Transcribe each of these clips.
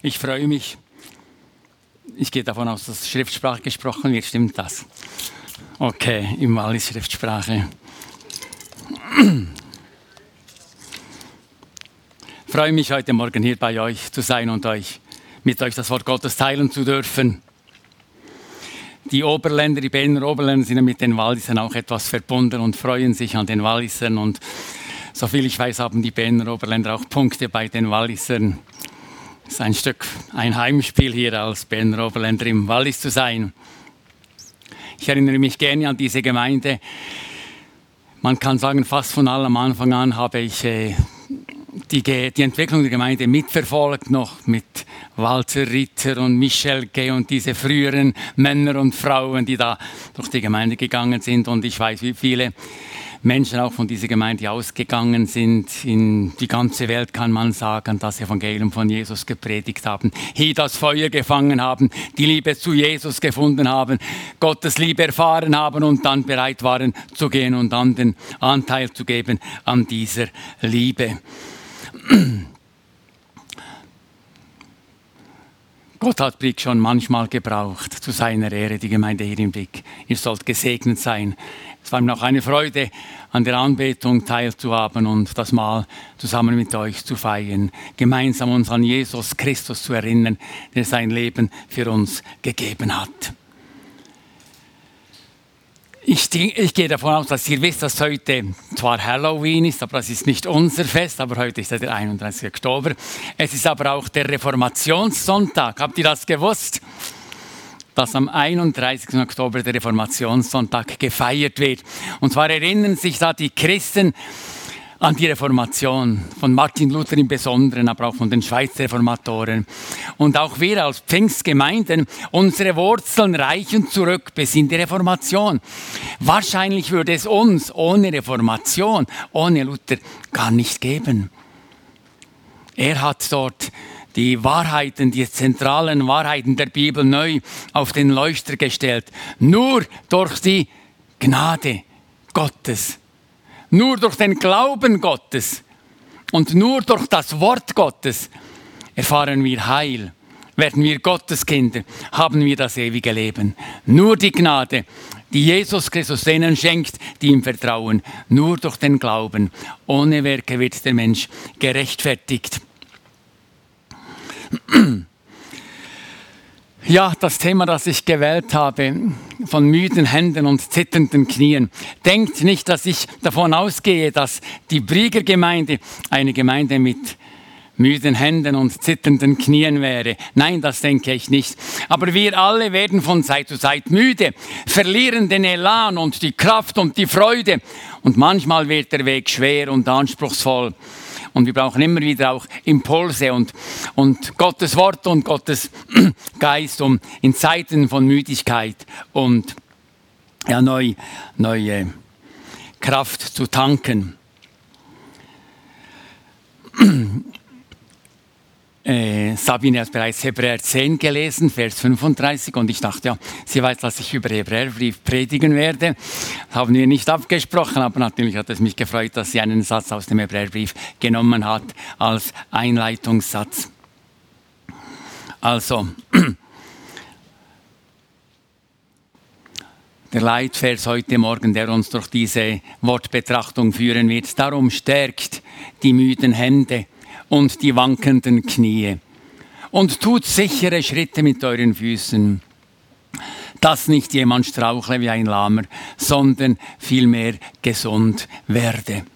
Ich freue mich. Ich gehe davon aus, dass Schriftsprache gesprochen wird. Stimmt das? Okay, im Wallis Schriftsprache. Ich freue mich, heute Morgen hier bei euch zu sein und mit euch das Wort Gottes teilen zu dürfen. Die Oberländer, die Berner Oberländer sind ja mit den Wallisern auch etwas verbunden und freuen sich an den Wallisern. Und soviel ich weiß, haben die Berner Oberländer auch Punkte bei den Wallisern. Es ist ein Heimspiel hier als Berner Oberländer im Wallis zu sein. Ich erinnere mich gerne an diese Gemeinde. Man kann sagen, fast von allem Anfang an habe ich die Entwicklung der Gemeinde mitverfolgt, noch mit Walter Ritter und Michel G. und diese früheren Männer und Frauen, die da durch die Gemeinde gegangen sind. Und ich weiß, wie viele Menschen auch von dieser Gemeinde ausgegangen sind. In die ganze Welt kann man sagen, das Evangelium von Jesus gepredigt haben, hier das Feuer gefangen haben, die Liebe zu Jesus gefunden haben, Gottes Liebe erfahren haben und dann bereit waren zu gehen und dann den Anteil zu geben an dieser Liebe. Gott hat Blick schon manchmal gebraucht, zu seiner Ehre, die Gemeinde hier im Blick. Ihr sollt gesegnet sein. Es war mir auch eine Freude, an der Anbetung teilzuhaben und das Mahl zusammen mit euch zu feiern. Gemeinsam uns an Jesus Christus zu erinnern, der sein Leben für uns gegeben hat. Ich gehe davon aus, dass ihr wisst, dass heute zwar Halloween ist, aber das ist nicht unser Fest, aber heute ist der 31. Oktober. Es ist aber auch der Reformationssonntag. Habt ihr das gewusst? Dass am 31. Oktober der Reformationssonntag gefeiert wird. Und zwar erinnern sich da die Christen an die Reformation, von Martin Luther im Besonderen, aber auch von den Schweizer Reformatoren. Und auch wir als Pfingstgemeinden, unsere Wurzeln reichen zurück bis in die Reformation. Wahrscheinlich würde es uns ohne Reformation, ohne Luther gar nicht geben. Er hat dort die Wahrheiten, die zentralen Wahrheiten der Bibel neu auf den Leuchter gestellt. Nur durch die Gnade Gottes, nur durch den Glauben Gottes und nur durch das Wort Gottes erfahren wir Heil, werden wir Gotteskinder, haben wir das ewige Leben. Nur die Gnade, die Jesus Christus denen schenkt, die ihm vertrauen. Nur durch den Glauben. Ohne Werke wird der Mensch gerechtfertigt. Ja, das Thema, das ich gewählt habe, von müden Händen und zitternden Knien. Denkt nicht, dass ich davon ausgehe, dass die Brieger Gemeinde eine Gemeinde mit müden Händen und zitternden Knien wäre. Nein, das denke ich nicht. Aber wir alle werden von Zeit zu Zeit müde, verlieren den Elan und die Kraft und die Freude. Und manchmal wird der Weg schwer und anspruchsvoll. Und wir brauchen immer wieder auch Impulse und Gottes Wort und Gottes Geist, um in Zeiten von Müdigkeit und neue Kraft zu tanken. Sabine hat bereits Hebräer 10 gelesen, Vers 35, und ich dachte, ja, sie weiß, dass ich über Hebräerbrief predigen werde. Das haben wir nicht abgesprochen, aber natürlich hat es mich gefreut, dass sie einen Satz aus dem Hebräerbrief genommen hat als Einleitungssatz. Also, der Leitvers heute Morgen, der uns durch diese Wortbetrachtung führen wird, darum stärkt die müden Hände und die wankenden Knie und tut sichere Schritte mit euren Füßen, dass nicht jemand strauchle wie ein Lahmer, sondern vielmehr gesund werde.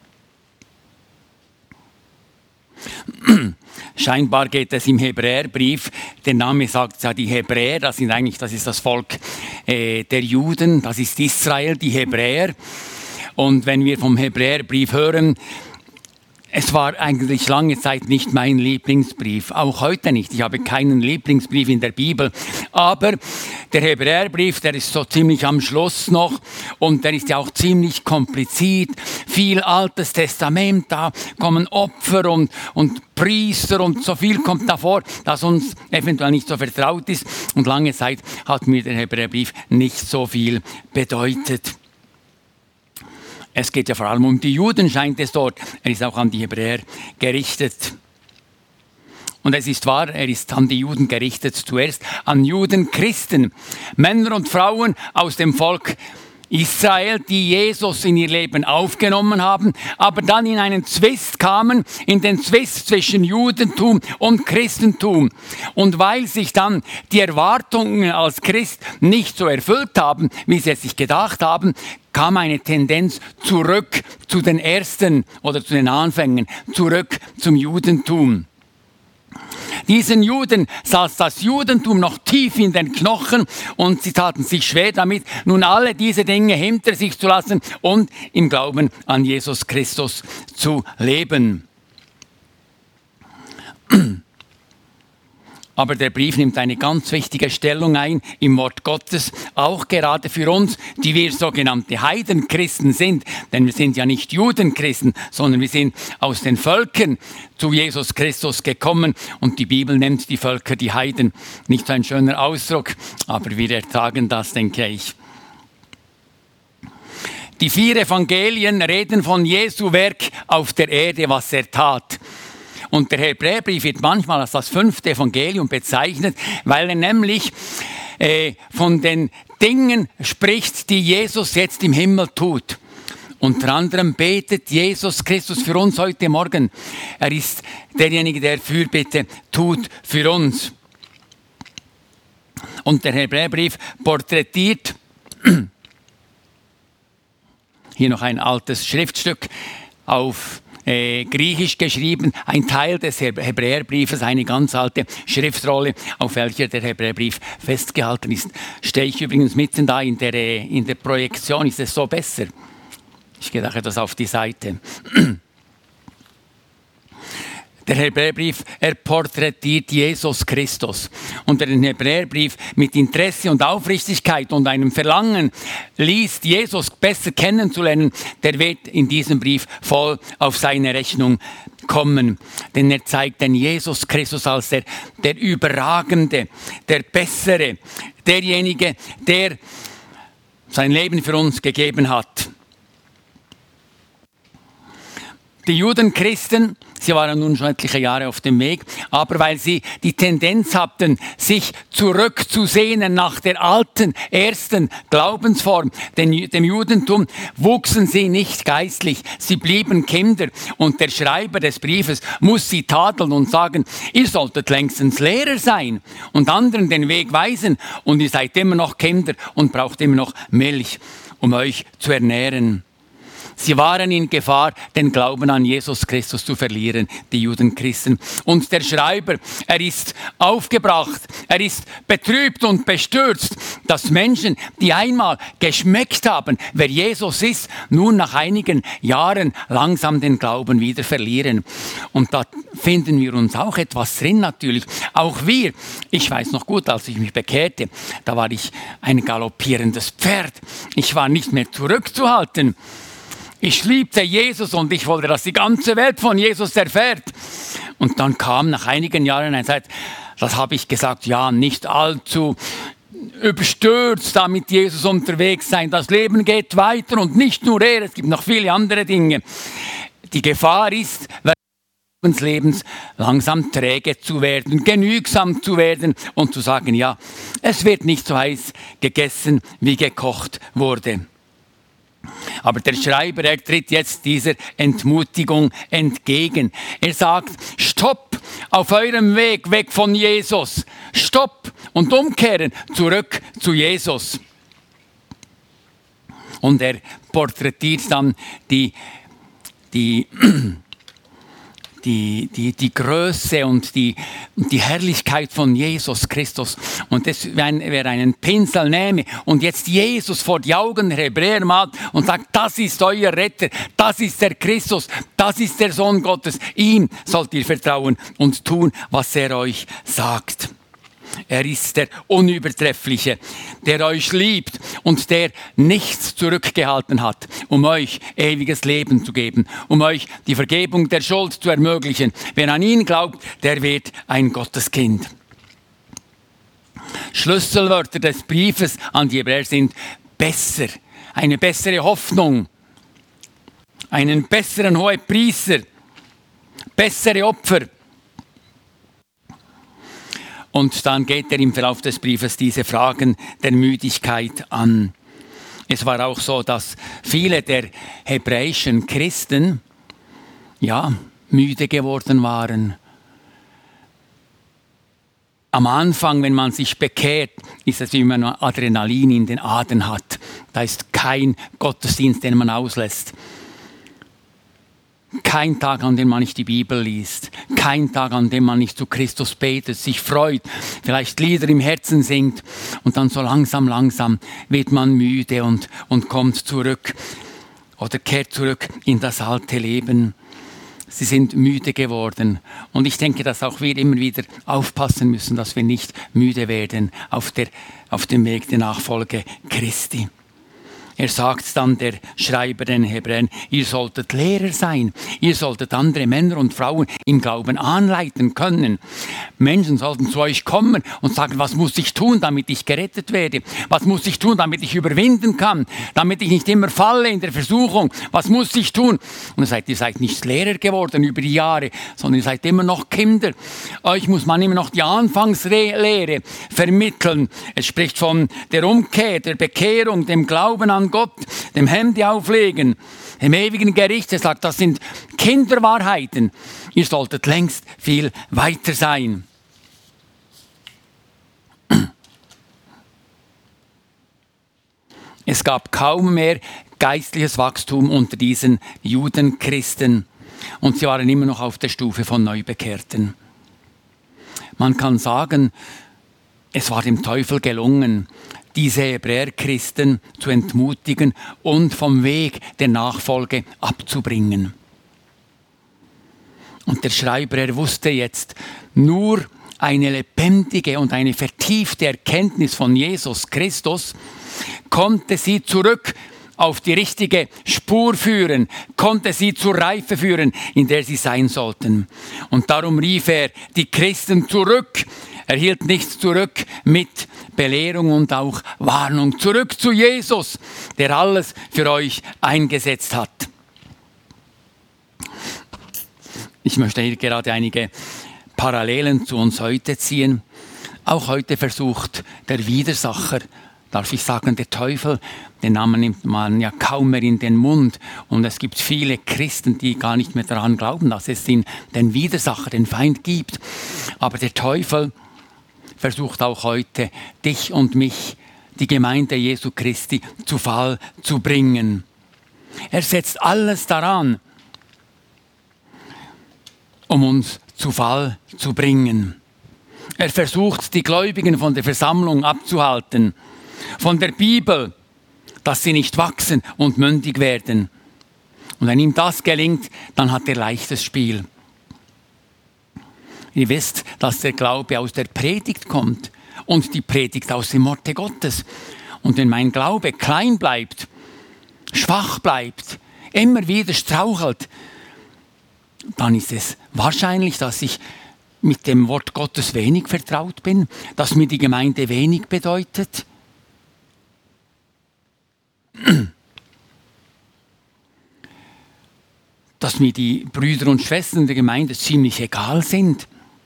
Scheinbar geht es im Hebräerbrief, der Name sagt ja, die Hebräer, das ist das Volk der Juden, das ist Israel, die Hebräer. Und wenn wir vom Hebräerbrief hören, es war eigentlich lange Zeit nicht mein Lieblingsbrief, auch heute nicht. Ich habe keinen Lieblingsbrief in der Bibel, aber der Hebräerbrief, der ist so ziemlich am Schluss noch und der ist ja auch ziemlich kompliziert. Viel Altes Testament, da kommen Opfer und Priester und so viel kommt davor, das uns eventuell nicht so vertraut ist. Und lange Zeit hat mir der Hebräerbrief nicht so viel bedeutet. Es geht ja vor allem um die Juden, scheint es dort. Er ist auch an die Hebräer gerichtet. Und es ist wahr, er ist an die Juden gerichtet, zuerst an Judenchristen, Männer und Frauen aus dem Volk Israel, die Jesus in ihr Leben aufgenommen haben, aber dann in einen Zwist kamen, in den Zwist zwischen Judentum und Christentum. Und weil sich dann die Erwartungen als Christ nicht so erfüllt haben, wie sie es sich gedacht haben, kam eine Tendenz zurück zu den ersten oder zu den Anfängen, zurück zum Judentum. Diesen Juden saß das Judentum noch tief in den Knochen und sie taten sich schwer damit, nun alle diese Dinge hinter sich zu lassen und im Glauben an Jesus Christus zu leben. Aber der Brief nimmt eine ganz wichtige Stellung ein im Wort Gottes, auch gerade für uns, die wir sogenannte Heidenchristen sind. Denn wir sind ja nicht Judenchristen, sondern wir sind aus den Völkern zu Jesus Christus gekommen. Und die Bibel nennt die Völker die Heiden. Nicht so ein schöner Ausdruck, aber wir ertragen das, denke ich. Die 4 Evangelien reden von Jesu Werk auf der Erde, was er tat. Und der Hebräerbrief wird manchmal als das 5. Evangelium bezeichnet, weil er nämlich von den Dingen spricht, die Jesus jetzt im Himmel tut. Unter anderem betet Jesus Christus für uns heute Morgen. Er ist derjenige, der Fürbitte tut für uns. Und der Hebräerbrief porträtiert, hier noch ein altes Schriftstück auf Griechisch geschrieben, ein Teil des Hebräerbriefes, eine ganz alte Schriftrolle, auf welcher der Hebräerbrief festgehalten ist. Stehe ich übrigens mitten da in der Projektion, ist es so besser? Ich gehe etwas auf die Seite. Der Hebräerbrief, er porträtiert Jesus Christus. Und der Hebräerbrief mit Interesse und Aufrichtigkeit und einem Verlangen liest, Jesus besser kennenzulernen, der wird in diesem Brief voll auf seine Rechnung kommen. Denn er zeigt den Jesus Christus als der Überragende, der Bessere, derjenige, der sein Leben für uns gegeben hat. Die Judenchristen, sie waren nun schon etliche Jahre auf dem Weg, aber weil sie die Tendenz hatten, sich zurückzusehnen nach der alten, ersten Glaubensform, dem Judentum, wuchsen sie nicht geistlich, sie blieben Kinder. Und der Schreiber des Briefes muss sie tadeln und sagen, ihr solltet längstens Lehrer sein und anderen den Weg weisen und ihr seid immer noch Kinder und braucht immer noch Milch, um euch zu ernähren. Sie waren in Gefahr, den Glauben an Jesus Christus zu verlieren, die Judenchristen. Und der Schreiber, er ist aufgebracht, er ist betrübt und bestürzt, dass Menschen, die einmal geschmeckt haben, wer Jesus ist, nun nach einigen Jahren langsam den Glauben wieder verlieren. Und da finden wir uns auch etwas drin natürlich. Auch wir, ich weiß noch gut, als ich mich bekehrte, da war ich ein galoppierendes Pferd. Ich war nicht mehr zurückzuhalten. Ich liebte Jesus und ich wollte, dass die ganze Welt von Jesus erfährt. Und dann kam nach einigen Jahren eine Zeit, das habe ich gesagt, ja, nicht allzu überstürzt da mit Jesus unterwegs sein. Das Leben geht weiter und nicht nur er, es gibt noch viele andere Dinge. Die Gefahr ist, während des Lebens langsam träge zu werden, genügsam zu werden und zu sagen, ja, es wird nicht so heiß gegessen, wie gekocht wurde. Aber der Schreiber, er tritt jetzt dieser Entmutigung entgegen. Er sagt, stopp auf eurem Weg weg von Jesus. Stopp und umkehren zurück zu Jesus. Und er porträtiert dann die Größe und die Herrlichkeit von Jesus Christus. Und das, wer einen Pinsel nehme und jetzt Jesus vor die Augen der Hebräer malt und sagt, das ist euer Retter, das ist der Christus, das ist der Sohn Gottes, ihm sollt ihr vertrauen und tun, was er euch sagt. Er ist der Unübertreffliche, der euch liebt und der nichts zurückgehalten hat, um euch ewiges Leben zu geben, um euch die Vergebung der Schuld zu ermöglichen. Wer an ihn glaubt, der wird ein Gotteskind. Schlüsselwörter des Briefes an die Hebräer sind besser, eine bessere Hoffnung, einen besseren Hohepriester, bessere Opfer, Und dann geht er im Verlauf des Briefes diese Fragen der Müdigkeit an. Es war auch so, dass viele der hebräischen Christen müde geworden waren. Am Anfang, wenn man sich bekehrt, ist es wie wenn man Adrenalin in den Adern hat. Da ist kein Gottesdienst, den man auslässt. Kein Tag, an dem man nicht die Bibel liest. Kein Tag, an dem man nicht zu Christus betet, sich freut, vielleicht Lieder im Herzen singt. Und dann so langsam wird man müde und kommt zurück oder kehrt zurück in das alte Leben. Sie sind müde geworden. Und ich denke, dass auch wir immer wieder aufpassen müssen, dass wir nicht müde werden auf dem Weg der Nachfolge Christi. Er sagt dann, der Schreiber den Hebräern, ihr solltet Lehrer sein. Ihr solltet andere Männer und Frauen im Glauben anleiten können. Menschen sollten zu euch kommen und sagen, was muss ich tun, damit ich gerettet werde? Was muss ich tun, damit ich überwinden kann? Damit ich nicht immer falle in der Versuchung? Was muss ich tun? Und er sagt, ihr seid nicht Lehrer geworden über die Jahre, sondern ihr seid immer noch Kinder. Euch muss man immer noch die Anfangslehre vermitteln. Es spricht von der Umkehr, der Bekehrung, dem Glauben an Gott, dem Hemd auflegen, dem ewigen Gericht. Er sagt, das sind Kinderwahrheiten. Ihr solltet längst viel weiter sein. Es gab kaum mehr geistliches Wachstum unter diesen Judenchristen und sie waren immer noch auf der Stufe von Neubekehrten. Man kann sagen, es war dem Teufel gelungen, diese Hebräerchristen zu entmutigen und vom Weg der Nachfolge abzubringen. Und der Schreiber, er wusste jetzt, nur eine lebendige und eine vertiefte Erkenntnis von Jesus Christus konnte sie zurück auf die richtige Spur führen, konnte sie zur Reife führen, in der sie sein sollten. Und darum rief er die Christen zurück. Er hielt nichts zurück mit Belehrung und auch Warnung. Zurück zu Jesus, der alles für euch eingesetzt hat. Ich möchte hier gerade einige Parallelen zu uns heute ziehen. Auch heute versucht der Widersacher, darf ich sagen, der Teufel, den Namen nimmt man ja kaum mehr in den Mund. Und es gibt viele Christen, die gar nicht mehr daran glauben, dass es den Widersacher, den Feind gibt. Aber der Teufel versucht auch heute, dich und mich, die Gemeinde Jesu Christi, zu Fall zu bringen. Er setzt alles daran, um uns zu Fall zu bringen. Er versucht, die Gläubigen von der Versammlung abzuhalten, von der Bibel, dass sie nicht wachsen und mündig werden. Und wenn ihm das gelingt, dann hat er leichtes Spiel. Ihr wisst, dass der Glaube aus der Predigt kommt und die Predigt aus dem Worte Gottes. Und wenn mein Glaube klein bleibt, schwach bleibt, immer wieder strauchelt, dann ist es wahrscheinlich, dass ich mit dem Wort Gottes wenig vertraut bin, dass mir die Gemeinde wenig bedeutet. Dass mir die Brüder und Schwestern der Gemeinde ziemlich egal sind.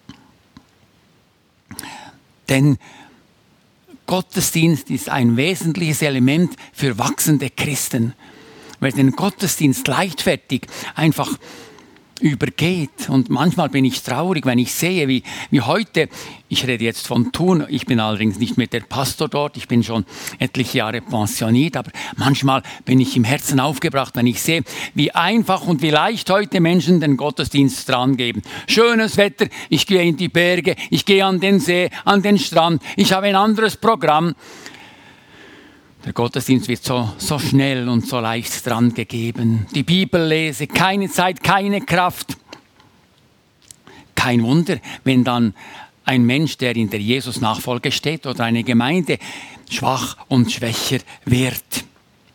Denn Gottesdienst ist ein wesentliches Element für wachsende Christen. Wer den Gottesdienst leichtfertig einfach übergeht. Und manchmal bin ich traurig, wenn ich sehe, wie heute, ich rede jetzt von Thun, ich bin allerdings nicht mehr der Pastor dort, ich bin schon etliche Jahre pensioniert, aber manchmal bin ich im Herzen aufgebracht, wenn ich sehe, wie einfach und wie leicht heute Menschen den Gottesdienst dran geben. Schönes Wetter, ich gehe in die Berge, ich gehe an den See, an den Strand, ich habe ein anderes Programm. Der Gottesdienst wird so schnell und so leicht dran gegeben. Die Bibel lese, keine Zeit, keine Kraft. Kein Wunder, wenn dann ein Mensch, der in der Jesus-Nachfolge steht oder eine Gemeinde, schwach und schwächer wird.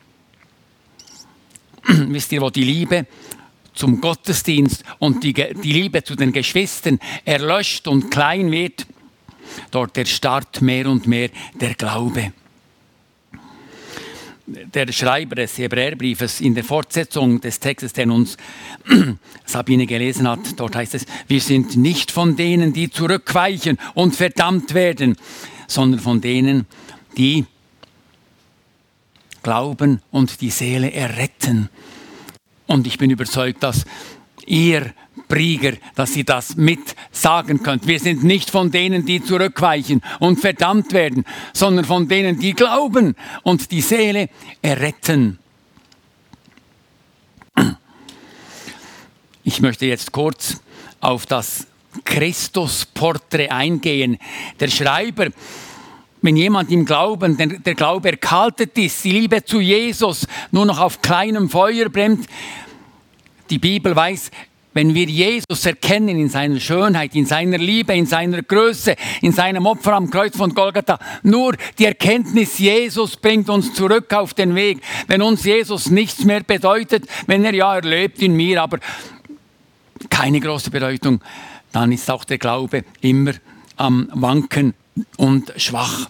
Wisst ihr, wo die Liebe zum Gottesdienst und die Liebe zu den Geschwistern erlöscht und klein wird? Dort erstarrt mehr und mehr der Glaube. der Schreiber des Hebräerbriefes in der Fortsetzung des Textes, den uns Sabine gelesen hat, dort heißt es, wir sind nicht von denen, die zurückweichen und verdammt werden, sondern von denen, die glauben und die Seele erretten. Und ich bin überzeugt, dass ihr Prieger, dass ihr das mit sagen könnt. Wir sind nicht von denen, die zurückweichen und verdammt werden, sondern von denen, die glauben und die Seele erretten. Ich möchte jetzt kurz auf das Christusporträt eingehen. Der Schreiber, wenn jemand im Glauben, der Glaube erkaltet ist, die Liebe zu Jesus nur noch auf kleinem Feuer brennt, die Bibel weiß, wenn wir Jesus erkennen in seiner Schönheit, in seiner Liebe, in seiner Größe, in seinem Opfer am Kreuz von Golgatha, nur die Erkenntnis Jesus bringt uns zurück auf den Weg. Wenn uns Jesus nichts mehr bedeutet, wenn er lebt in mir, aber keine große Bedeutung, dann ist auch der Glaube immer am Wanken und schwach.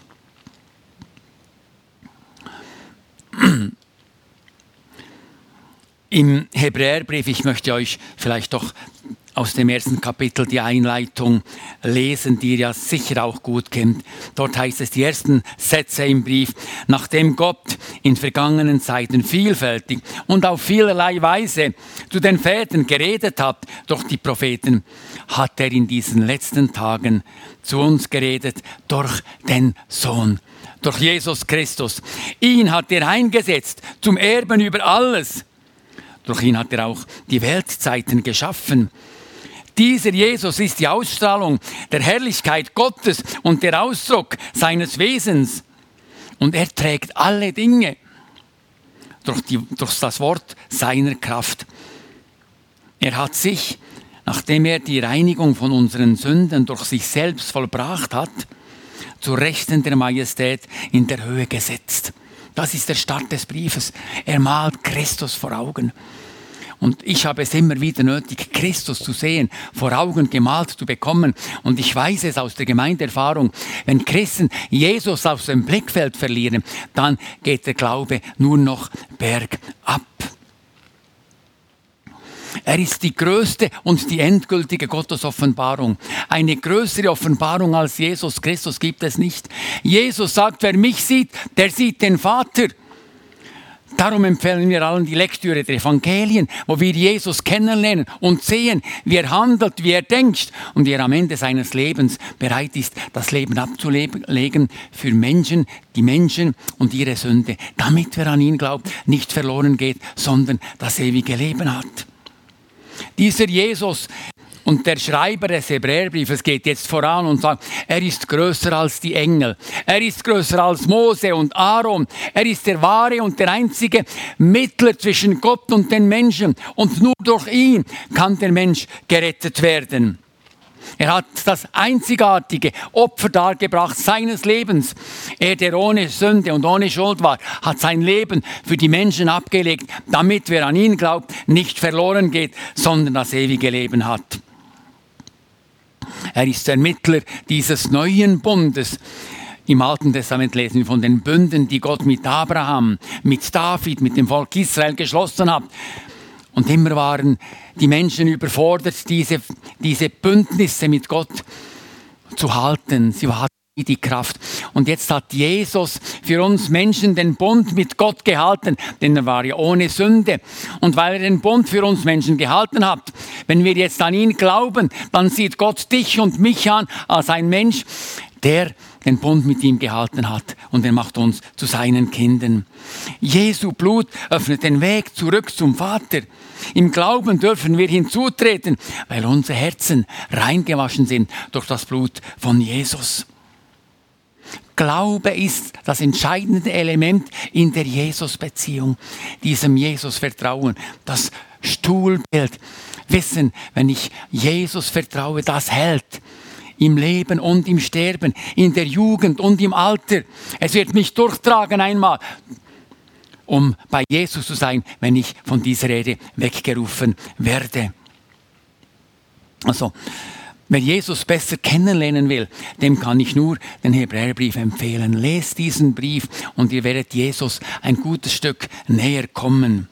Im Hebräerbrief, ich möchte euch vielleicht doch aus dem ersten Kapitel die Einleitung lesen, die ihr ja sicher auch gut kennt. Dort heißt es, die ersten Sätze im Brief: Nachdem Gott in vergangenen Zeiten vielfältig und auf vielerlei Weise zu den Vätern geredet hat durch die Propheten, hat er in diesen letzten Tagen zu uns geredet durch den Sohn, durch Jesus Christus. Ihn hat er eingesetzt zum Erben über alles. Durch ihn hat er auch die Weltzeiten geschaffen. Dieser Jesus ist die Ausstrahlung der Herrlichkeit Gottes und der Ausdruck seines Wesens. Und er trägt alle Dinge durch das Wort seiner Kraft. Er hat sich, nachdem er die Reinigung von unseren Sünden durch sich selbst vollbracht hat, zu Rechten der Majestät in der Höhe gesetzt. Das ist der Start des Briefes. Er malt Christus vor Augen. Und ich habe es immer wieder nötig, Christus zu sehen, vor Augen gemalt zu bekommen. Und ich weiß es aus der Gemeindeerfahrung, wenn Christen Jesus aus dem Blickfeld verlieren, dann geht der Glaube nur noch bergab. Er ist die größte und die endgültige Gottesoffenbarung. Eine größere Offenbarung als Jesus Christus gibt es nicht. Jesus sagt, wer mich sieht, der sieht den Vater. Darum empfehlen wir allen die Lektüre der Evangelien, wo wir Jesus kennenlernen und sehen, wie er handelt, wie er denkt und wie er am Ende seines Lebens bereit ist, das Leben abzulegen für Menschen, die Menschen und ihre Sünde, damit wer an ihn glaubt, nicht verloren geht, sondern das ewige Leben hat. Dieser Jesus und der Schreiber des Hebräerbriefes geht jetzt voran und sagt, er ist größer als die Engel. Er ist größer als Mose und Aaron. Er ist der wahre und der einzige Mittler zwischen Gott und den Menschen. Und nur durch ihn kann der Mensch gerettet werden. Er hat das einzigartige Opfer dargebracht seines Lebens. Er, der ohne Sünde und ohne Schuld war, hat sein Leben für die Menschen abgelegt, damit wer an ihn glaubt, nicht verloren geht, sondern das ewige Leben hat. Er ist der Mittler dieses neuen Bundes. Im Alten Testament lesen wir von den Bünden, die Gott mit Abraham, mit David, mit dem Volk Israel geschlossen hat. Und immer waren die Menschen überfordert, diese Bündnisse mit Gott zu halten. Sie hatten nie die Kraft. Und jetzt hat Jesus für uns Menschen den Bund mit Gott gehalten, denn er war ja ohne Sünde. Und weil er den Bund für uns Menschen gehalten hat, wenn wir jetzt an ihn glauben, dann sieht Gott dich und mich an als ein Mensch, der den Bund mit ihm gehalten hat, und er macht uns zu seinen Kindern. Jesu Blut öffnet den Weg zurück zum Vater. Im Glauben dürfen wir hinzutreten, weil unsere Herzen reingewaschen sind durch das Blut von Jesus. Glaube ist das entscheidende Element in der Jesus-Beziehung, diesem Jesus-Vertrauen, das Stuhlbild. Wissen, wenn ich Jesus vertraue, das hält. Im Leben und im Sterben, in der Jugend und im Alter. Es wird mich durchtragen einmal, um bei Jesus zu sein, wenn ich von dieser Erde weggerufen werde. Also, Wer Jesus besser kennenlernen will, dem kann ich nur den Hebräerbrief empfehlen. Lest diesen Brief und ihr werdet Jesus ein gutes Stück näher kommen.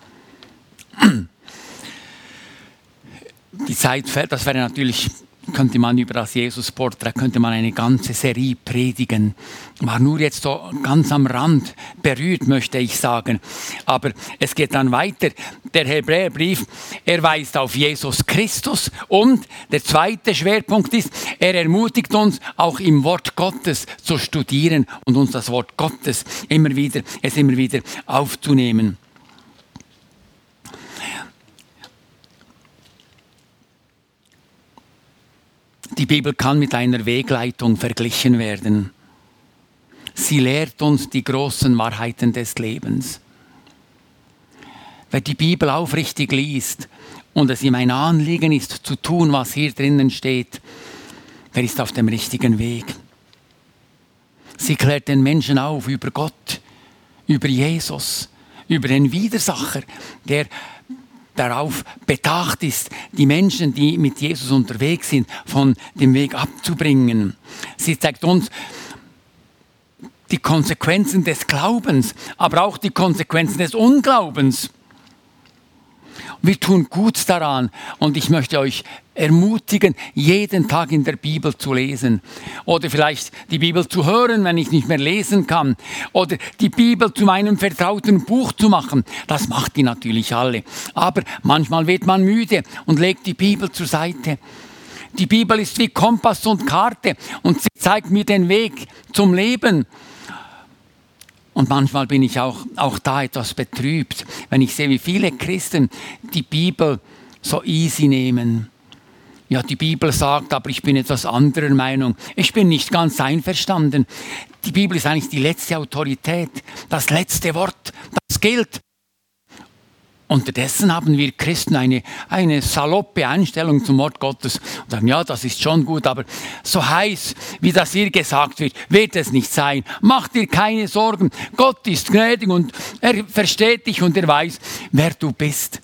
Die Zeit, das wäre natürlich, könnte man über das Jesus-Porträt, könnte man eine ganze Serie predigen. War nur jetzt so ganz am Rand berührt, möchte ich sagen. Aber es geht dann weiter. Der Hebräerbrief, er weist auf Jesus Christus und der zweite Schwerpunkt ist, er ermutigt uns, auch im Wort Gottes zu studieren und uns das Wort Gottes immer wieder aufzunehmen. Die Bibel kann mit einer Wegleitung verglichen werden. Sie lehrt uns die großen Wahrheiten des Lebens. Wer die Bibel aufrichtig liest und es ihm ein Anliegen ist, zu tun, was hier drinnen steht, der ist auf dem richtigen Weg. Sie klärt den Menschen auf über Gott, über Jesus, über den Widersacher, der darauf bedacht ist, die Menschen, die mit Jesus unterwegs sind, von dem Weg abzubringen. Sie zeigt uns die Konsequenzen des Glaubens, aber auch die Konsequenzen des Unglaubens. Wir tun gut daran und ich möchte euch ermutigen, jeden Tag in der Bibel zu lesen oder vielleicht die Bibel zu hören, wenn ich nicht mehr lesen kann oder die Bibel zu meinem vertrauten Buch zu machen. Das macht die natürlich alle. Aber manchmal wird man müde und legt die Bibel zur Seite. Die Bibel ist wie Kompass und Karte und sie zeigt mir den Weg zum Leben. Und manchmal bin ich auch da etwas betrübt, wenn ich sehe, wie viele Christen die Bibel so easy nehmen. Ja, die Bibel sagt, aber ich bin etwas anderer Meinung. Ich bin nicht ganz einverstanden. Die Bibel ist eigentlich die letzte Autorität, das letzte Wort, das gilt. Unterdessen haben wir Christen eine saloppe Einstellung zum Wort Gottes und sagen, ja, das ist schon gut, aber so heiß, wie das hier gesagt wird es nicht sein. Mach dir keine Sorgen, Gott ist gnädig und er versteht dich und er weiß, wer du bist.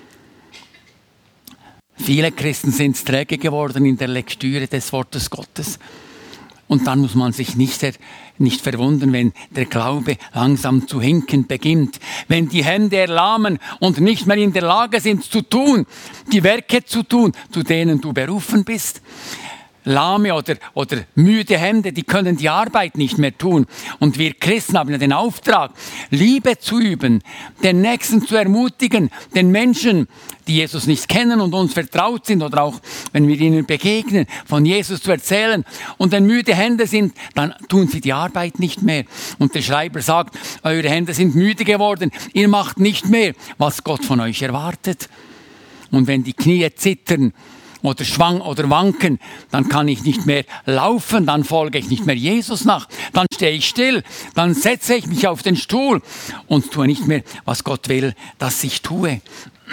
Viele Christen sind träge geworden in der Lektüre des Wortes Gottes. Und dann muss man sich nicht verwundern, wenn der Glaube langsam zu hinken beginnt. Wenn die Hände erlahmen und nicht mehr in der Lage sind zu tun, die Werke zu tun, zu denen du berufen bist. Lahme oder müde Hände, die können die Arbeit nicht mehr tun. Und wir Christen haben ja den Auftrag, Liebe zu üben, den Nächsten zu ermutigen, den Menschen, die Jesus nicht kennen und uns vertraut sind oder auch, wenn wir ihnen begegnen, von Jesus zu erzählen. Und wenn müde Hände sind, dann tun sie die Arbeit nicht mehr. Und der Schreiber sagt, eure Hände sind müde geworden, ihr macht nicht mehr, was Gott von euch erwartet. Und wenn die Knie zittern, oder wanken, dann kann ich nicht mehr laufen, dann folge ich nicht mehr Jesus nach, dann stehe ich still, dann setze ich mich auf den Stuhl und tue nicht mehr, was Gott will, dass ich tue.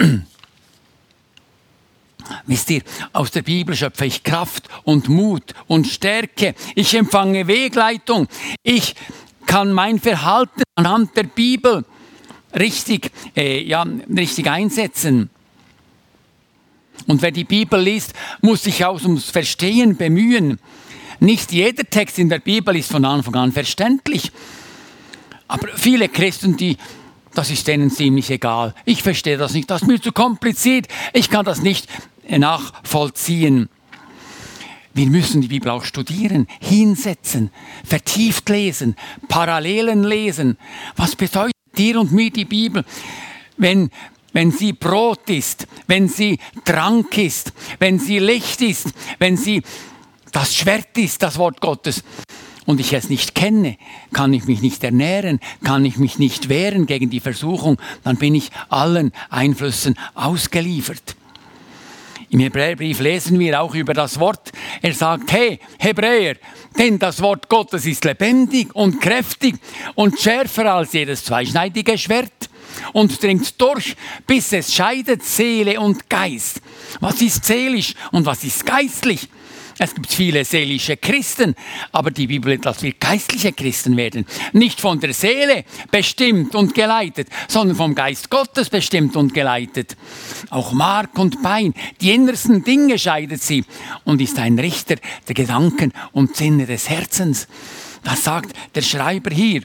Wisst ihr, aus der Bibel schöpfe ich Kraft und Mut und Stärke. Ich empfange Wegleitung. Ich kann mein Verhalten anhand der Bibel richtig einsetzen. Und wer die Bibel liest, muss sich auch ums Verstehen bemühen. Nicht jeder Text in der Bibel ist von Anfang an verständlich. Aber viele Christen, das ist denen ziemlich egal. Ich verstehe das nicht, das ist mir zu kompliziert. Ich kann das nicht nachvollziehen. Wir müssen die Bibel auch studieren, hinsetzen, vertieft lesen, Parallelen lesen. Was bedeutet dir und mir die Bibel, wenn sie Brot ist, wenn sie Trank ist, wenn sie Licht ist, wenn sie das Schwert ist, das Wort Gottes, und ich es nicht kenne, kann ich mich nicht ernähren, kann ich mich nicht wehren gegen die Versuchung, dann bin ich allen Einflüssen ausgeliefert. Im Hebräerbrief lesen wir auch über das Wort. Er sagt, hey, Hebräer, denn das Wort Gottes ist lebendig und kräftig und schärfer als jedes zweischneidige Schwert und dringt durch, bis es scheidet Seele und Geist. Was ist seelisch und was ist geistlich? Es gibt viele seelische Christen, aber die Bibel will, dass wir geistliche Christen werden. Nicht von der Seele bestimmt und geleitet, sondern vom Geist Gottes bestimmt und geleitet. Auch Mark und Bein, die innersten Dinge scheidet sie und ist ein Richter der Gedanken und Sinne des Herzens. Das sagt der Schreiber hier.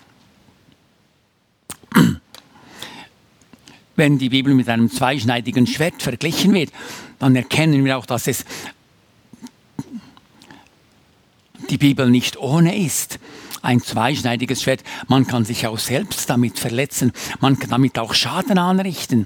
Wenn die Bibel mit einem zweischneidigen Schwert verglichen wird, dann erkennen wir auch, dass es die Bibel nicht ohne ist. Ein zweischneidiges Schwert, man kann sich auch selbst damit verletzen, man kann damit auch Schaden anrichten.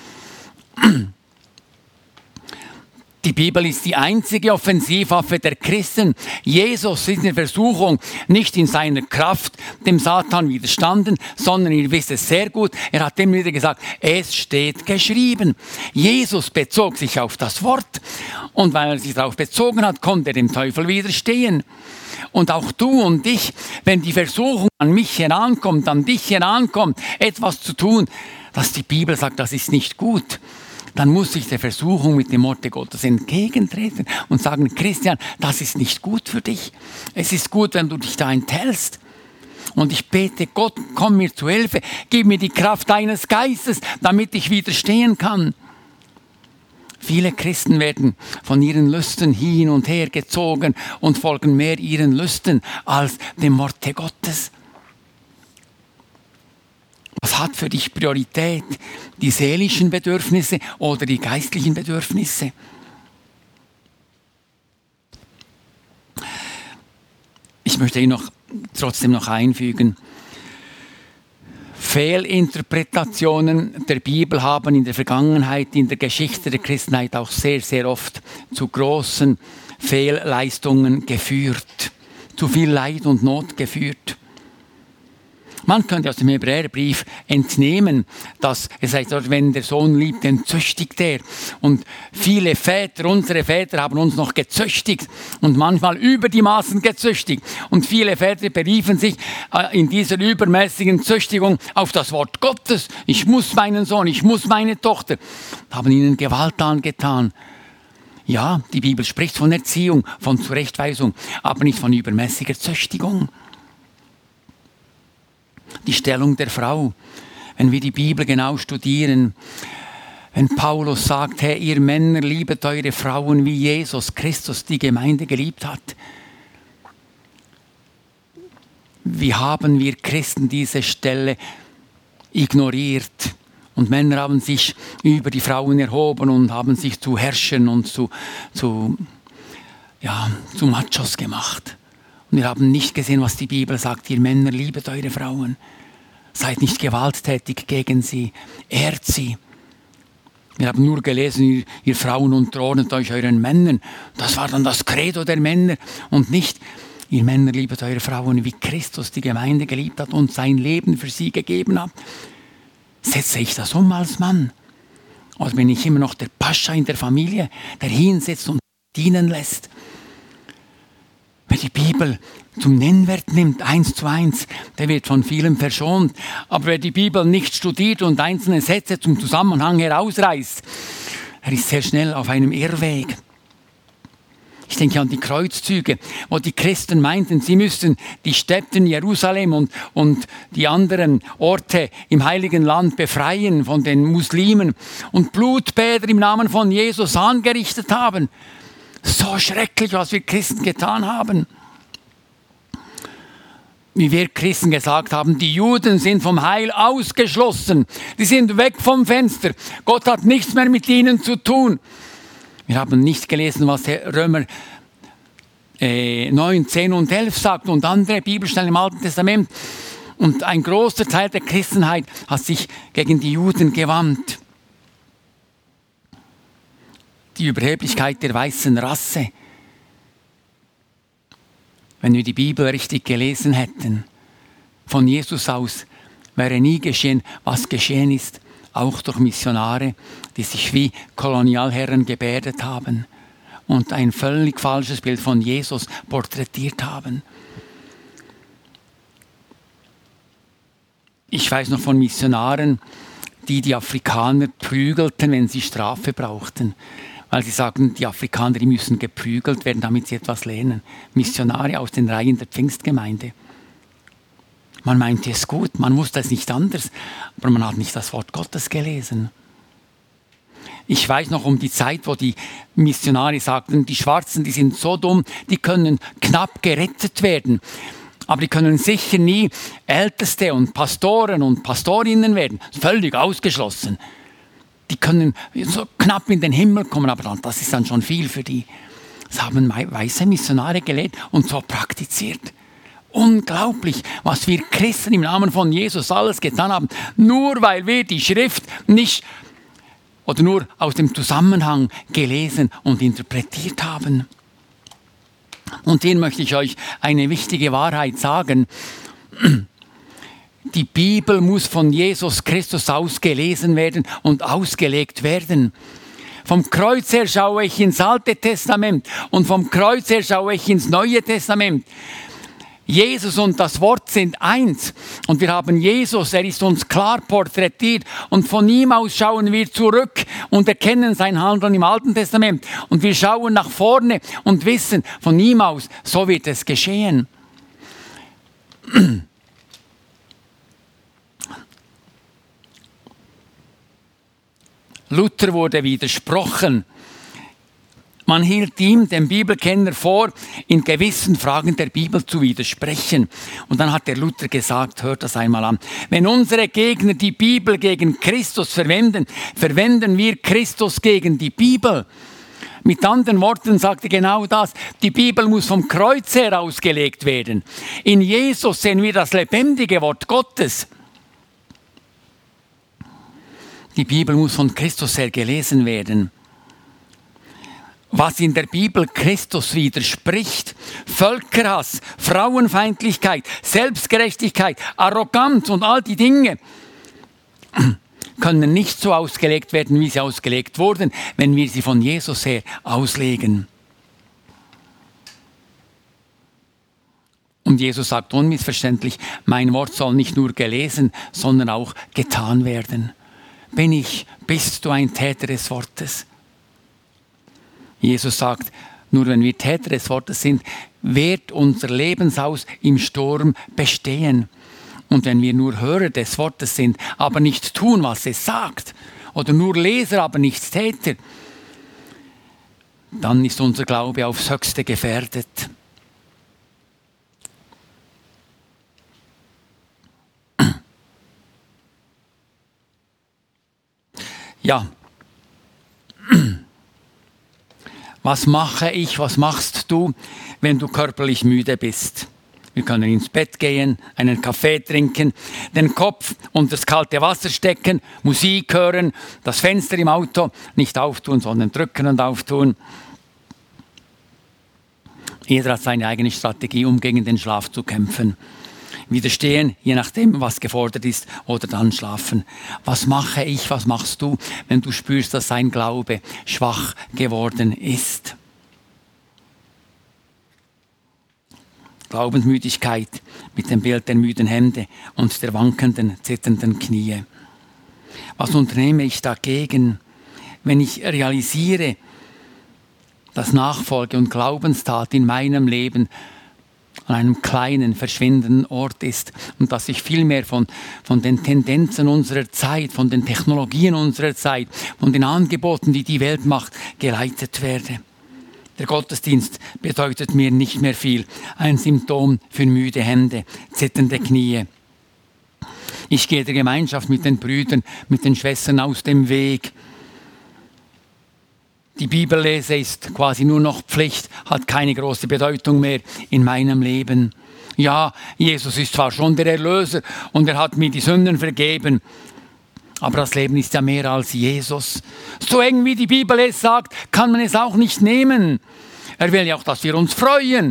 Die Bibel ist die einzige Offensivwaffe der Christen. Jesus ist in der Versuchung nicht in seiner Kraft dem Satan widerstanden, sondern ihr wisst es sehr gut, er hat immer wieder gesagt, es steht geschrieben. Jesus bezog sich auf das Wort und weil er sich darauf bezogen hat, konnte er dem Teufel widerstehen. Und auch du und ich, wenn die Versuchung an mich herankommt, an dich herankommt, etwas zu tun, dass die Bibel sagt, das ist nicht gut, dann muss ich der Versuchung mit dem Worte Gottes entgegentreten und sagen, Christian, das ist nicht gut für dich. Es ist gut, wenn du dich da enthältst. Und ich bete, Gott, komm mir zu Hilfe, gib mir die Kraft deines Geistes, damit ich widerstehen kann. Viele Christen werden von ihren Lüsten hin und her gezogen und folgen mehr ihren Lüsten als dem Worte Gottes. Was hat für dich Priorität? Die seelischen Bedürfnisse oder die geistlichen Bedürfnisse? Ich möchte hier trotzdem noch einfügen. Fehlinterpretationen der Bibel haben in der Vergangenheit, in der Geschichte der Christenheit auch sehr, sehr oft zu großen Fehlleistungen geführt, zu viel Leid und Not geführt. Man könnte aus dem Hebräerbrief entnehmen, dass es heißt, wenn der Sohn liebt, den züchtigt er. Und viele Väter, unsere Väter haben uns noch gezüchtigt und manchmal über die Maßen gezüchtigt. Und viele Väter beriefen sich in dieser übermäßigen Züchtigung auf das Wort Gottes. Ich muss meinen Sohn, ich muss meine Tochter. Haben ihnen Gewalt angetan. Ja, die Bibel spricht von Erziehung, von Zurechtweisung, aber nicht von übermäßiger Züchtigung. Die Stellung der Frau, wenn wir die Bibel genau studieren, wenn Paulus sagt, hey, ihr Männer, liebet eure Frauen, wie Jesus Christus die Gemeinde geliebt hat. Wie haben wir Christen diese Stelle ignoriert? Und Männer haben sich über die Frauen erhoben und haben sich zu Herrschern und zu Machos gemacht. Und wir haben nicht gesehen, was die Bibel sagt. Ihr Männer, liebet eure Frauen. Seid nicht gewalttätig gegen sie. Ehrt sie. Wir haben nur gelesen, ihr Frauen unterordnet euch euren Männern. Das war dann das Credo der Männer. Und nicht, ihr Männer, liebet eure Frauen, wie Christus die Gemeinde geliebt hat und sein Leben für sie gegeben hat. Setze ich das um als Mann? Oder bin ich immer noch der Pascha in der Familie, der hinsitzt und dienen lässt? Wer die Bibel zum Nennwert nimmt, 1:1, der wird von vielem verschont. Aber wer die Bibel nicht studiert und einzelne Sätze zum Zusammenhang herausreißt, er ist sehr schnell auf einem Irrweg. Ich denke an die Kreuzzüge, wo die Christen meinten, sie müssten die Städte Jerusalem und die anderen Orte im Heiligen Land befreien von den Muslimen und Blutbäder im Namen von Jesus angerichtet haben. So schrecklich, was wir Christen getan haben. Wie wir Christen gesagt haben, die Juden sind vom Heil ausgeschlossen. Die sind weg vom Fenster. Gott hat nichts mehr mit ihnen zu tun. Wir haben nicht gelesen, was Römer 9, 10 und 11 sagt und andere Bibelstellen im Alten Testament. Und ein großer Teil der Christenheit hat sich gegen die Juden gewandt. Die Überheblichkeit der weißen Rasse. Wenn wir die Bibel richtig gelesen hätten, von Jesus aus, wäre nie geschehen, was geschehen ist, auch durch Missionare, die sich wie Kolonialherren gebärdet haben und ein völlig falsches Bild von Jesus porträtiert haben. Ich weiß noch von Missionaren, die Afrikaner prügelten, wenn sie Strafe brauchten. weil sie sagen, die Afrikaner, die müssen geprügelt werden, damit sie etwas lernen. Missionare aus den Reihen der Pfingstgemeinde. Man meinte es gut, man wusste es nicht anders, aber man hat nicht das Wort Gottes gelesen. Ich weiß noch um die Zeit, wo die Missionare sagten, die Schwarzen, die sind so dumm, die können knapp gerettet werden. Aber die können sicher nie Älteste und Pastoren und Pastorinnen werden. Völlig ausgeschlossen. Die können so knapp in den Himmel kommen, aber das ist dann schon viel für die. Das haben weiße Missionare gelehrt und so praktiziert. Unglaublich, was wir Christen im Namen von Jesus alles getan haben, nur weil wir die Schrift nicht oder nur aus dem Zusammenhang gelesen und interpretiert haben. Und hier möchte ich euch eine wichtige Wahrheit sagen. Die Bibel muss von Jesus Christus aus gelesen werden und ausgelegt werden. Vom Kreuz her schaue ich ins Alte Testament und vom Kreuz her schaue ich ins Neue Testament. Jesus und das Wort sind eins und wir haben Jesus, er ist uns klar porträtiert und von ihm aus schauen wir zurück und erkennen sein Handeln im Alten Testament und wir schauen nach vorne und wissen, von ihm aus, so wird es geschehen. Luther wurde widersprochen. Man hielt ihm, dem Bibelkenner, vor, in gewissen Fragen der Bibel zu widersprechen. Und dann hat der Luther gesagt, hört das einmal an, wenn unsere Gegner die Bibel gegen Christus verwenden, verwenden wir Christus gegen die Bibel. Mit anderen Worten sagte genau das, die Bibel muss vom Kreuz her ausgelegt werden. In Jesus sehen wir das lebendige Wort Gottes. Die Bibel muss von Christus her gelesen werden. Was in der Bibel Christus widerspricht, Völkerhass, Frauenfeindlichkeit, Selbstgerechtigkeit, Arroganz und all die Dinge, können nicht so ausgelegt werden, wie sie ausgelegt wurden, wenn wir sie von Jesus her auslegen. Und Jesus sagt unmissverständlich, mein Wort soll nicht nur gelesen, sondern auch getan werden. Bist du ein Täter des Wortes? Jesus sagt, nur wenn wir Täter des Wortes sind, wird unser Lebenshaus im Sturm bestehen. Und wenn wir nur Hörer des Wortes sind, aber nicht tun, was es sagt, oder nur Leser, aber nicht Täter, dann ist unser Glaube aufs Höchste gefährdet. Ja. Was mache ich, was machst du, wenn du körperlich müde bist? Wir können ins Bett gehen, einen Kaffee trinken, den Kopf unter das kalte Wasser stecken, Musik hören, das Fenster im Auto nicht auftun, sondern drücken und auftun. Jeder hat seine eigene Strategie, um gegen den Schlaf zu kämpfen. Widerstehen, je nachdem, was gefordert ist, oder dann schlafen. Was mache ich, was machst du, wenn du spürst, dass dein Glaube schwach geworden ist? Glaubensmüdigkeit mit dem Bild der müden Hände und der wankenden, zitternden Knie. Was unternehme ich dagegen, wenn ich realisiere, dass Nachfolge und Glaubenstat in meinem Leben an einem kleinen, verschwindenden Ort ist und dass ich vielmehr von den Tendenzen unserer Zeit, von den Technologien unserer Zeit, von den Angeboten, die die Welt macht, geleitet werde. Der Gottesdienst bedeutet mir nicht mehr viel. Ein Symptom für müde Hände, zitternde Knie. Ich gehe der Gemeinschaft mit den Brüdern, mit den Schwestern aus dem Weg. Die Bibellese ist quasi nur noch Pflicht, hat keine große Bedeutung mehr in meinem Leben. Ja, Jesus ist zwar schon der Erlöser und er hat mir die Sünden vergeben, aber das Leben ist ja mehr als Jesus. So eng wie die Bibel es sagt, kann man es auch nicht nehmen. Er will ja auch, dass wir uns freuen.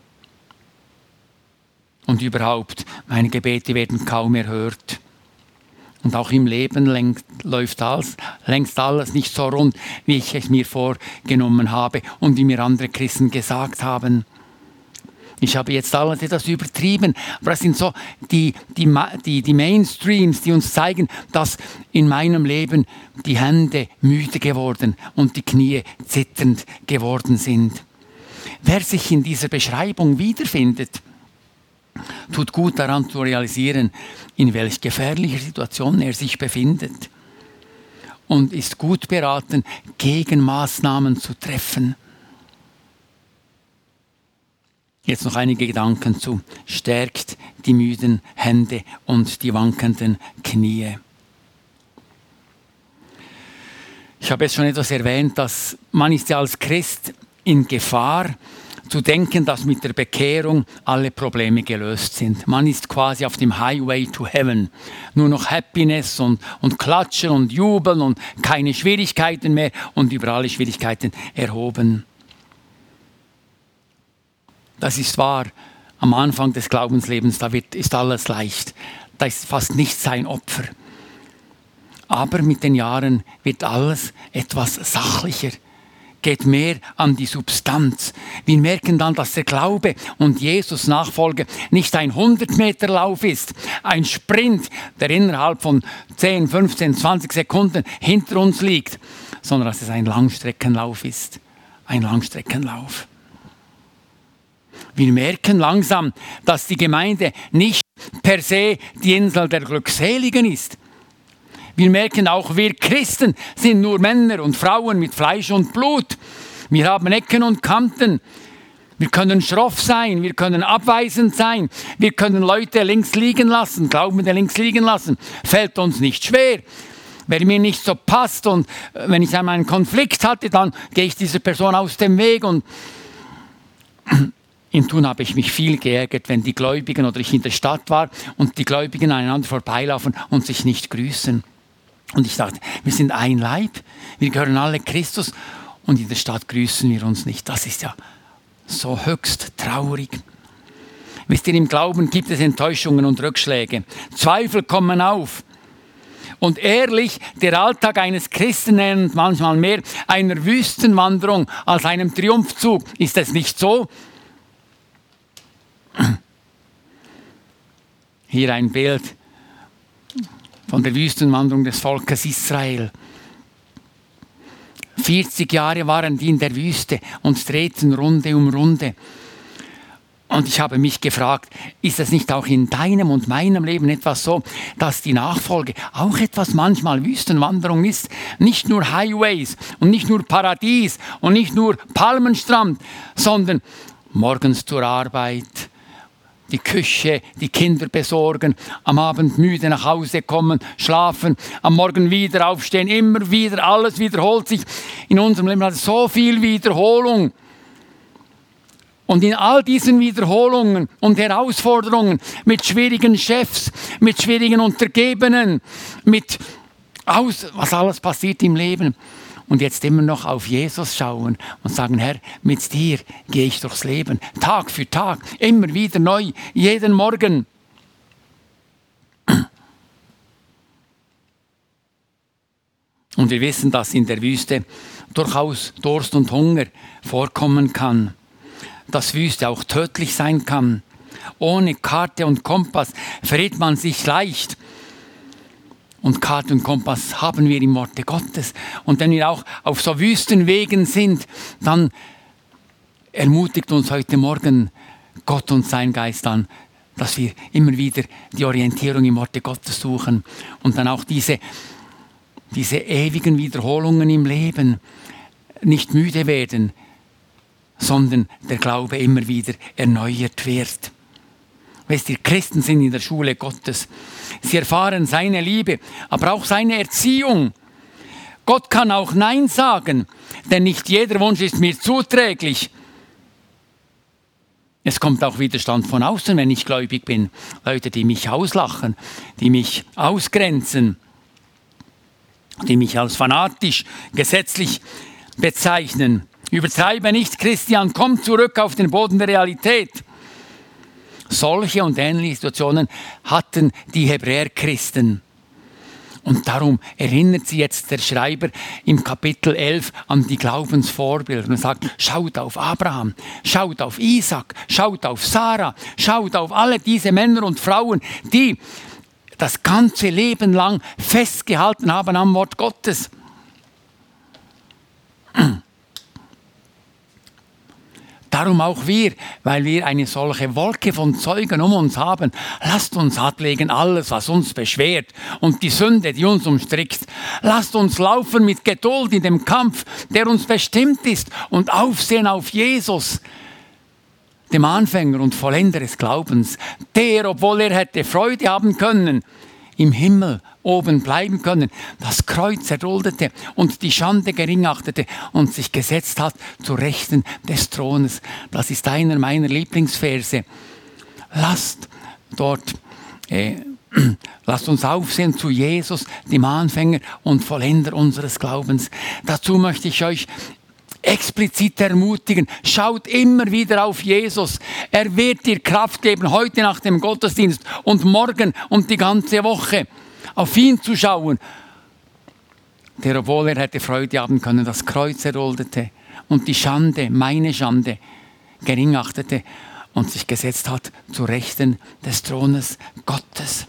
Und überhaupt, meine Gebete werden kaum erhört. Und auch im Leben läuft längst alles nicht so rund, wie ich es mir vorgenommen habe und wie mir andere Christen gesagt haben. Ich habe jetzt alles etwas übertrieben, aber das sind so die Mainstreams, die uns zeigen, dass in meinem Leben die Hände müde geworden und die Knie zitternd geworden sind. Wer sich in dieser Beschreibung wiederfindet, tut gut daran zu realisieren, in welch gefährlicher Situation er sich befindet und ist gut beraten, Gegenmaßnahmen zu treffen. Jetzt noch einige Gedanken zu stärkt die müden Hände und die wankenden Knie. Ich habe jetzt schon etwas erwähnt, dass man ist ja als Christ in Gefahr zu denken, dass mit der Bekehrung alle Probleme gelöst sind. Man ist quasi auf dem Highway to Heaven. Nur noch Happiness und Klatschen und Jubeln und keine Schwierigkeiten mehr und über alle Schwierigkeiten erhoben. Das ist wahr, am Anfang des Glaubenslebens, ist alles leicht. Da ist fast nichts ein Opfer. Aber mit den Jahren wird alles etwas sachlicher, geht mehr an die Substanz. Wir merken dann, dass der Glaube und Jesus Nachfolge nicht ein 100-Meter-Lauf ist, ein Sprint, der innerhalb von 10, 15, 20 Sekunden hinter uns liegt, sondern dass es ein Langstreckenlauf ist. Ein Langstreckenlauf. Wir merken langsam, dass die Gemeinde nicht per se die Insel der Glückseligen ist. Wir merken auch, wir Christen sind nur Männer und Frauen mit Fleisch und Blut. Wir haben Ecken und Kanten. Wir können schroff sein, wir können abweisend sein. Wir können Leute links liegen lassen, Glaubende links liegen lassen. Fällt uns nicht schwer. Wer mir nicht so passt und wenn ich einmal einen Konflikt hatte, dann gehe ich dieser Person aus dem Weg. Und in Thun habe ich mich viel geärgert, wenn die Gläubigen oder ich in der Stadt war und die Gläubigen aneinander vorbeilaufen und sich nicht grüßen. Und ich dachte, wir sind ein Leib, wir gehören alle Christus und in der Stadt grüßen wir uns nicht. Das ist ja so höchst traurig. Wisst ihr, im Glauben gibt es Enttäuschungen und Rückschläge. Zweifel kommen auf. Und ehrlich, der Alltag eines Christen nennt manchmal mehr einer Wüstenwanderung als einem Triumphzug. Ist es nicht so? Hier ein Bild von der Wüstenwanderung des Volkes Israel. 40 Jahre waren die in der Wüste und drehten Runde um Runde. Und ich habe mich gefragt, ist es nicht auch in deinem und meinem Leben etwas so, dass die Nachfolge auch etwas manchmal Wüstenwanderung ist? Nicht nur Highways und nicht nur Paradies und nicht nur Palmenstrand, sondern morgens zur Arbeit, die Küche, die Kinder besorgen, am Abend müde nach Hause kommen, schlafen, am Morgen wieder aufstehen, immer wieder, alles wiederholt sich. In unserem Leben hat es so viel Wiederholung. Und in all diesen Wiederholungen und Herausforderungen mit schwierigen Chefs, mit schwierigen Untergebenen, was alles passiert im Leben. Und jetzt immer noch auf Jesus schauen und sagen, Herr, mit dir gehe ich durchs Leben, Tag für Tag, immer wieder neu, jeden Morgen. Und wir wissen, dass in der Wüste durchaus Durst und Hunger vorkommen kann, dass Wüste auch tödlich sein kann. Ohne Karte und Kompass verrät man sich leicht. Und Karte und Kompass haben wir im Worte Gottes. Und wenn wir auch auf so Wüstenwegen sind, dann ermutigt uns heute Morgen Gott und sein Geist an, dass wir immer wieder die Orientierung im Worte Gottes suchen und dann auch diese ewigen Wiederholungen im Leben nicht müde werden, sondern der Glaube immer wieder erneuert wird. Weißt ihr, Christen sind in der Schule Gottes. Sie erfahren seine Liebe, aber auch seine Erziehung. Gott kann auch Nein sagen, denn nicht jeder Wunsch ist mir zuträglich. Es kommt auch Widerstand von außen, wenn ich gläubig bin. Leute, die mich auslachen, die mich ausgrenzen, die mich als fanatisch, gesetzlich bezeichnen. Übertreibe nicht, Christian, komm zurück auf den Boden der Realität. Solche und ähnliche Situationen hatten die Hebräer-Christen. Und darum erinnert sie jetzt der Schreiber im Kapitel 11 an die Glaubensvorbilder und sagt, schaut auf Abraham, schaut auf Isaac, schaut auf Sarah, schaut auf alle diese Männer und Frauen, die das ganze Leben lang festgehalten haben am Wort Gottes. Darum auch wir, weil wir eine solche Wolke von Zeugen um uns haben, lasst uns ablegen alles, was uns beschwert und die Sünde, die uns umstrickt. Lasst uns laufen mit Geduld in dem Kampf, der uns bestimmt ist, und aufsehen auf Jesus, dem Anfänger und Vollender des Glaubens, der, obwohl er hätte Freude haben können, im Himmel oben bleiben können, das Kreuz erduldete und die Schande gering achtete und sich gesetzt hat zu Rechten des Thrones. Das ist einer meiner Lieblingsverse. Lasst uns aufsehen zu Jesus, dem Anfänger und Vollender unseres Glaubens. Dazu möchte ich euch explizit ermutigen, schaut immer wieder auf Jesus. Er wird dir Kraft geben, heute nach dem Gottesdienst und morgen und die ganze Woche, auf ihn zu schauen, der, obwohl er hätte Freude haben können, das Kreuz erduldete und die Schande, meine Schande, gering achtete und sich gesetzt hat zu Rechten des Thrones Gottes.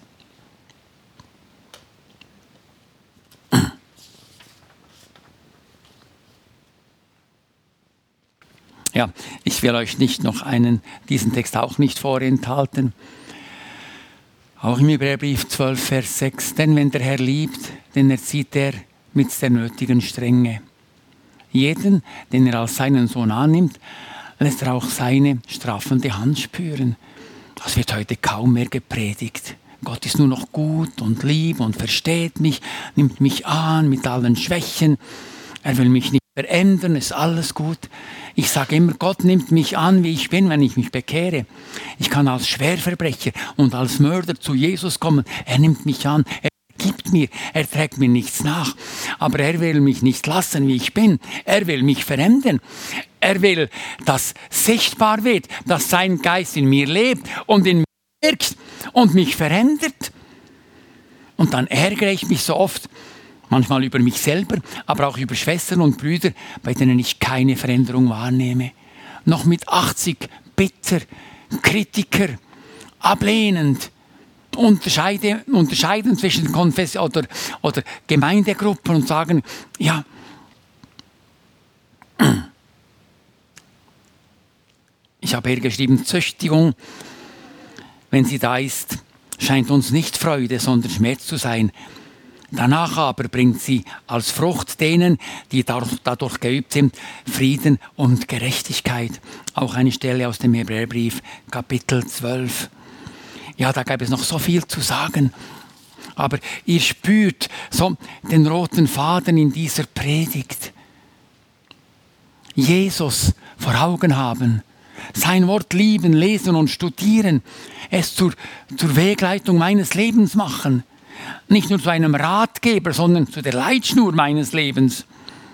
Ja, ich will euch nicht noch diesen Text auch nicht vorenthalten. Auch im Hebräerbrief 12, Vers 6. Denn wenn der Herr liebt, den erzieht er mit der nötigen Strenge. Jeden, den er als seinen Sohn annimmt, lässt er auch seine strafende Hand spüren. Das wird heute kaum mehr gepredigt. Gott ist nur noch gut und lieb und versteht mich, nimmt mich an mit allen Schwächen. Er will mich nicht verändern, ist alles gut. Ich sage immer, Gott nimmt mich an, wie ich bin, wenn ich mich bekehre. Ich kann als Schwerverbrecher und als Mörder zu Jesus kommen. Er nimmt mich an, er gibt mir, er trägt mir nichts nach. Aber er will mich nicht lassen, wie ich bin. Er will mich verändern. Er will, dass sichtbar wird, dass sein Geist in mir lebt und in mir wirkt und mich verändert. Und dann ärgere ich mich so oft, manchmal über mich selber, aber auch über Schwestern und Brüder, bei denen ich keine Veränderung wahrnehme. Noch mit 80 bitter, Kritiker, ablehnend, unterscheiden zwischen Konfession oder Gemeindegruppen und sagen, ja, ich habe hier geschrieben, Züchtigung, wenn sie da ist, scheint uns nicht Freude, sondern Schmerz zu sein. Danach aber bringt sie als Frucht denen, die dadurch geübt sind, Frieden und Gerechtigkeit. Auch eine Stelle aus dem Hebräerbrief, Kapitel 12. Ja, da gäbe es noch so viel zu sagen. Aber ihr spürt so den roten Faden in dieser Predigt. Jesus vor Augen haben, sein Wort lieben, lesen und studieren, es zur Wegleitung meines Lebens machen. Nicht nur zu einem Ratgeber, sondern zu der Leitschnur meines Lebens.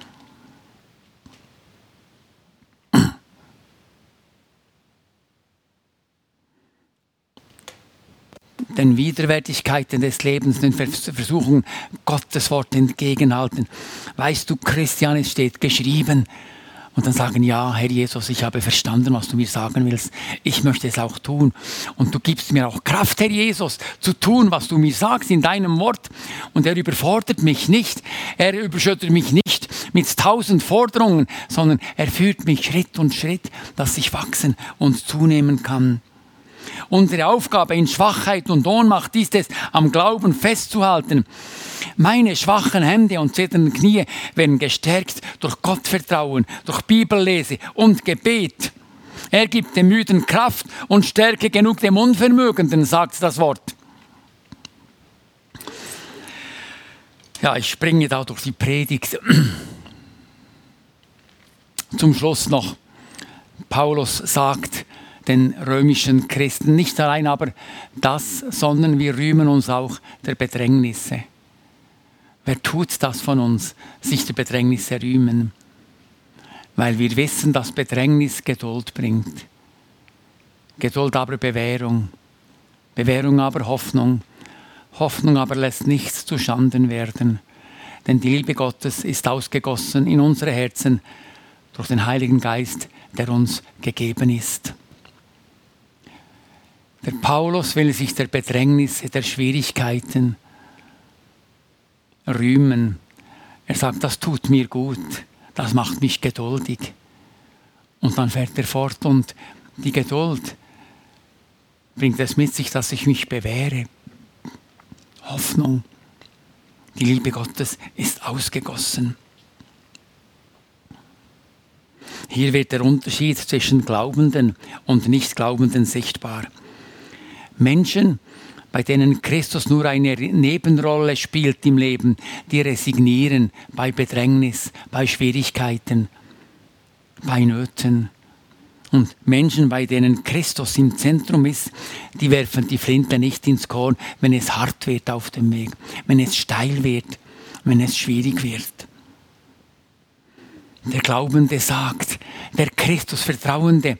Den Widerwärtigkeiten des Lebens, den Versuchungen Gottes Wort entgegenhalten. Weißt du, Christian, es steht geschrieben. Und dann sagen, ja, Herr Jesus, ich habe verstanden, was du mir sagen willst. Ich möchte es auch tun. Und du gibst mir auch Kraft, Herr Jesus, zu tun, was du mir sagst in deinem Wort. Und er überfordert mich nicht. Er überschüttet mich nicht mit 1000 Forderungen, sondern er führt mich Schritt und Schritt, dass ich wachsen und zunehmen kann. Unsere Aufgabe in Schwachheit und Ohnmacht ist es, am Glauben festzuhalten. Meine schwachen Hände und zitternden Knie werden gestärkt durch Gottvertrauen, durch Bibellese und Gebet. Er gibt dem Müden Kraft und Stärke genug dem Unvermögenden, sagt das Wort. Ja, ich springe da durch die Predigt. Zum Schluss noch, Paulus sagt den römischen Christen nicht allein aber das, sondern wir rühmen uns auch der Bedrängnisse. Wer tut das von uns, sich der Bedrängnisse rühmen? Weil wir wissen, dass Bedrängnis Geduld bringt. Geduld aber Bewährung. Bewährung aber Hoffnung. Hoffnung aber lässt nichts zu Schanden werden, denn die Liebe Gottes ist ausgegossen in unsere Herzen durch den Heiligen Geist, der uns gegeben ist. Der Paulus will sich der Bedrängnisse, der Schwierigkeiten rühmen. Er sagt, das tut mir gut, das macht mich geduldig. Und dann fährt er fort und die Geduld bringt es mit sich, dass ich mich bewähre. Hoffnung, die Liebe Gottes ist ausgegossen. Hier wird der Unterschied zwischen Glaubenden und Nichtglaubenden sichtbar. Menschen, bei denen Christus nur eine Nebenrolle spielt im Leben, die resignieren bei Bedrängnis, bei Schwierigkeiten, bei Nöten. Und Menschen, bei denen Christus im Zentrum ist, die werfen die Flinte nicht ins Korn, wenn es hart wird auf dem Weg, wenn es steil wird, wenn es schwierig wird. Der Glaubende sagt, der Christusvertrauende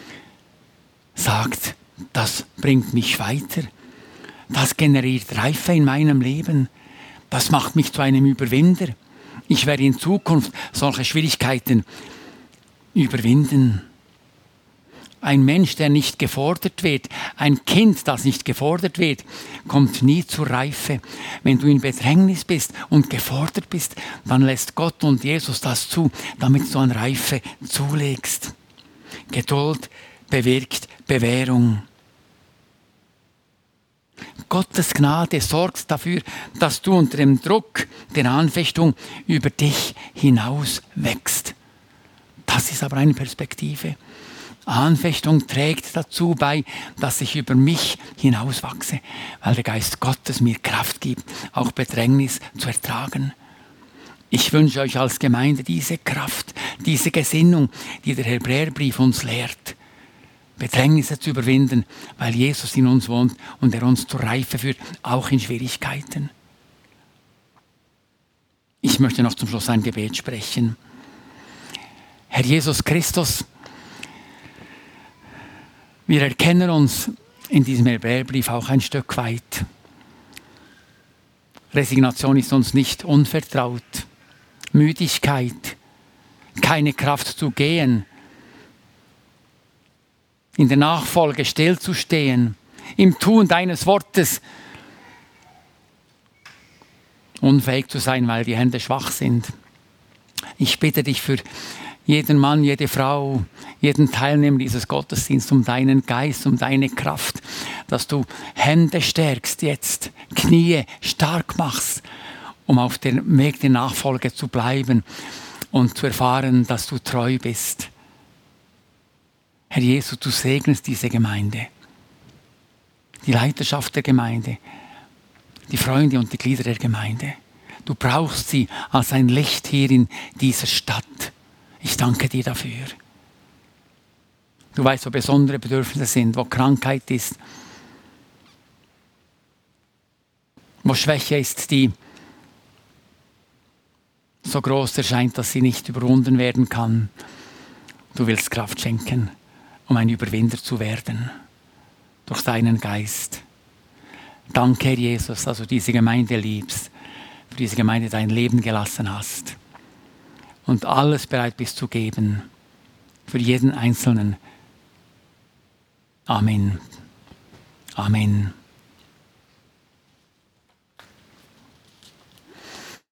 sagt, das bringt mich weiter, das generiert Reife in meinem Leben, das macht mich zu einem Überwinder. Ich werde in Zukunft solche Schwierigkeiten überwinden. Ein Mensch, der nicht gefordert wird, ein Kind, das nicht gefordert wird, kommt nie zur Reife. Wenn du in Bedrängnis bist und gefordert bist, dann lässt Gott und Jesus das zu, damit du an Reife zulegst. Geduld bewirkt Bewährung. Gottes Gnade sorgt dafür, dass du unter dem Druck der Anfechtung über dich hinaus wächst. Das ist aber eine Perspektive. Anfechtung trägt dazu bei, dass ich über mich hinauswachse, weil der Geist Gottes mir Kraft gibt, auch Bedrängnis zu ertragen. Ich wünsche euch als Gemeinde diese Kraft, diese Gesinnung, die der Hebräerbrief uns lehrt, Bedrängnisse zu überwinden, weil Jesus in uns wohnt und er uns zur Reife führt, auch in Schwierigkeiten. Ich möchte noch zum Schluss ein Gebet sprechen. Herr Jesus Christus, wir erkennen uns in diesem Hebräerbrief auch ein Stück weit. Resignation ist uns nicht unvertraut. Müdigkeit, keine Kraft zu gehen, in der Nachfolge stillzustehen, im Tun deines Wortes unfähig zu sein, weil die Hände schwach sind. Ich bitte dich für jeden Mann, jede Frau, jeden Teilnehmer dieses Gottesdienstes um deinen Geist, um deine Kraft, dass du Hände stärkst jetzt, Knie stark machst, um auf dem Weg der Nachfolge zu bleiben und zu erfahren, dass du treu bist. Herr Jesus, du segnest diese Gemeinde, die Leiterschaft der Gemeinde, die Freunde und die Glieder der Gemeinde. Du brauchst sie als ein Licht hier in dieser Stadt. Ich danke dir dafür. Du weißt, wo besondere Bedürfnisse sind, wo Krankheit ist, wo Schwäche ist, die so groß erscheint, dass sie nicht überwunden werden kann. Du willst Kraft schenken, um ein Überwinder zu werden, durch deinen Geist. Danke, Herr Jesus, dass du diese Gemeinde liebst, für diese Gemeinde dein Leben gelassen hast und alles bereit bist zu geben, für jeden Einzelnen. Amen. Amen.